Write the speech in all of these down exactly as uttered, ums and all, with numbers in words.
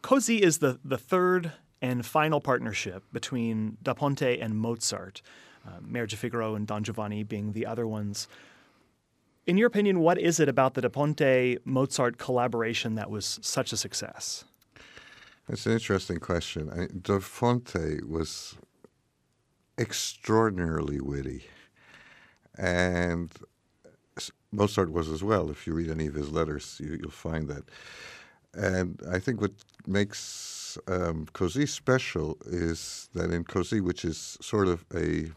Così is the, the third and final partnership between Da Ponte and Mozart, uh, Marriage of Figaro and Don Giovanni being the other ones. In your opinion, what is it about the Da Ponte-Mozart collaboration that was such a success? That's an interesting question. I, Da Ponte was extraordinarily witty, and Mozart was as well. If you read any of his letters, you, you'll find that. And I think what makes um, Così special is that in Così, which is sort of a,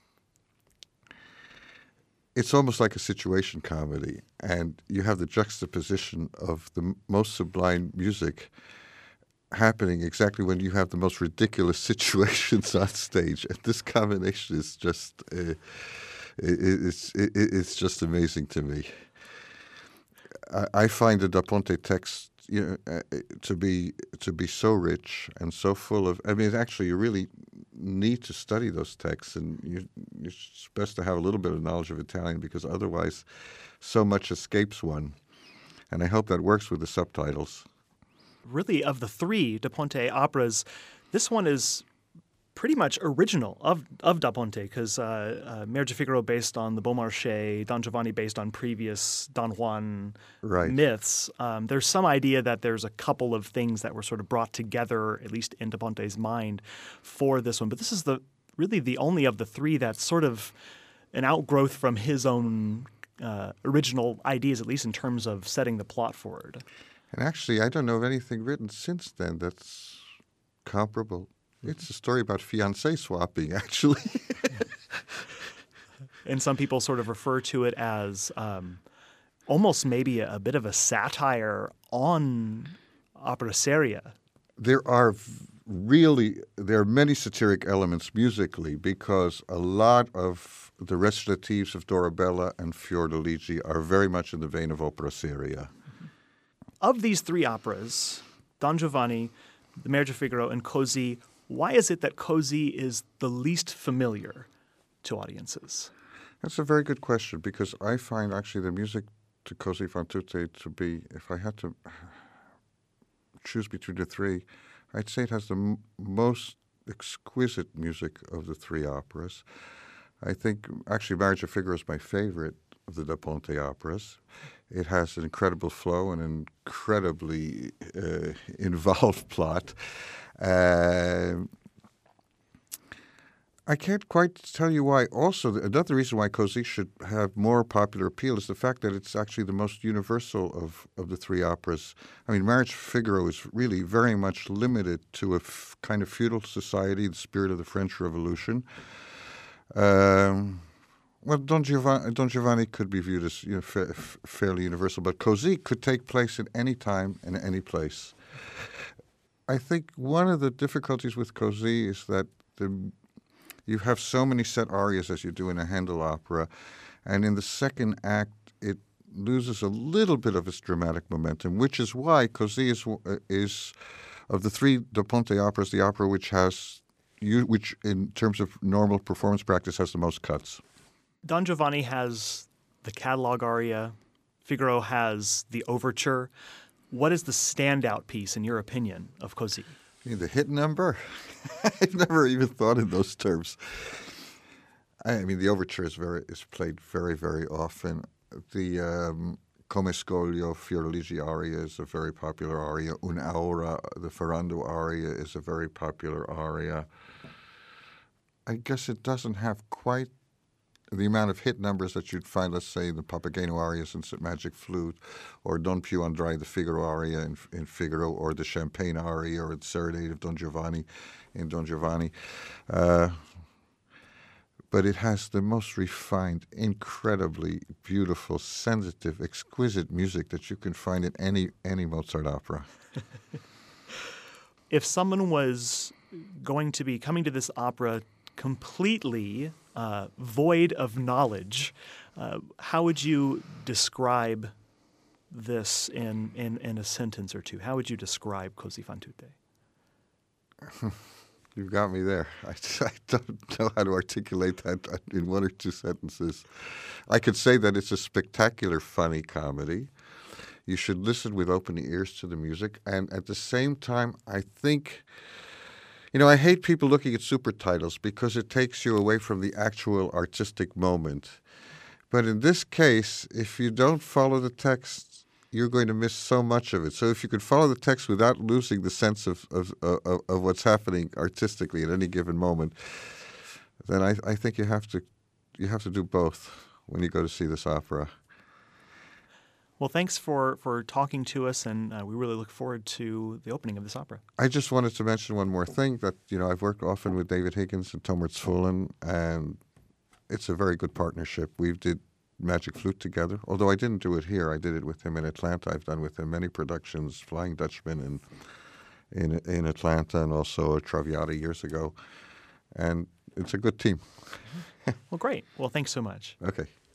it's almost like a situation comedy, and you have the juxtaposition of the most sublime music happening exactly when you have the most ridiculous situations on stage. And this combination is just, uh, it, it's, it, it's just amazing to me. I, I find the Da Ponte text, you know, uh, to be to be so rich and so full of. I mean, actually, you really need to study those texts, and you, it's best to have a little bit of knowledge of Italian because otherwise, so much escapes one. And I hope that works with the subtitles. Really, of the three Da Ponte operas, this one is pretty much original of of Da Ponte because uh, uh, Marriage of Figaro based on the Beaumarchais, Don Giovanni based on previous Don Juan right. myths. Um, there's some idea that there's a couple of things that were sort of brought together, at least in Da Ponte's mind, for this one. But this is the really the only of the three that's sort of an outgrowth from his own uh, original ideas, at least in terms of setting the plot forward. And actually, I don't know of anything written since then that's comparable. It's a story about fiancé swapping, actually. And some people sort of refer to it as um, almost maybe a, a bit of a satire on opera seria. There are really, there are many satiric elements musically because a lot of the recitatives of Dorabella and Fiordiligi are very much in the vein of opera seria. Of these three operas, Don Giovanni, The Marriage of Figaro, and Così, why is it that Così is the least familiar to audiences? That's a very good question because I find actually the music to Così fan tutte to be, if I had to choose between the three, I'd say it has the m- most exquisite music of the three operas. I think actually Marriage of Figaro is my favorite of the Da Ponte operas. It has an incredible flow and an incredibly uh, involved plot. Uh, I can't quite tell you why. Also, another reason why Così should have more popular appeal is the fact that it's actually the most universal of, of the three operas. I mean, Marriage of Figaro is really very much limited to a f- kind of feudal society, the spirit of the French Revolution. Um, well, Don Giovanni, Don Giovanni could be viewed as you know, fa- f- fairly universal, but Così could take place at any time and any place. I think one of the difficulties with Così is that the, you have so many set arias as you do in a Handel opera, and in the second act it loses a little bit of its dramatic momentum, which is why Così is, uh, is of the three Da Ponte operas, the opera which has, which in terms of normal performance practice has the most cuts. Don Giovanni has the catalog aria. Figaro has the overture. What is the standout piece, in your opinion, of Così? You mean the hit number? I've never even thought in those terms. I mean, the overture is very is played very, very often. The um, Come Scoglio Fiordiligi aria is a very popular aria. Un'aura, the Ferrando aria, is a very popular aria. I guess it doesn't have quite the amount of hit numbers that you'd find, let's say, the Papageno arias in Magic Flute, or Don più andrai, the Figaro aria in, in Figaro, or the Champagne aria, or the Serenade of Don Giovanni in Don Giovanni. Uh, but it has the most refined, incredibly beautiful, sensitive, exquisite music that you can find in any any Mozart opera. If someone was going to be coming to this opera completely uh, void of knowledge, uh, how would you describe this in, in, in a sentence or two? How would you describe Così fan tutte? You've got me there. I, I don't know how to articulate that in one or two sentences. I could say that it's a spectacular, funny comedy. You should listen with open ears to the music. And at the same time, I think, you know, I hate people looking at super titles because it takes you away from the actual artistic moment. But in this case, if you don't follow the text, you're going to miss so much of it. So if you could follow the text without losing the sense of of, of, of what's happening artistically at any given moment, then I, I think you have to you have to do both when you go to see this opera. Well, thanks for, for talking to us, and uh, we really look forward to the opening of this opera. I just wanted to mention one more thing, that, you know, I've worked often with David Higgins and Tomer Zvolin, and it's a very good partnership. We did Magic Flute together, although I didn't do it here. I did it with him in Atlanta. I've done with him many productions, Flying Dutchman in in, in Atlanta, and also Traviata years ago. And it's a good team. Well, great. Well, thanks so much. Okay.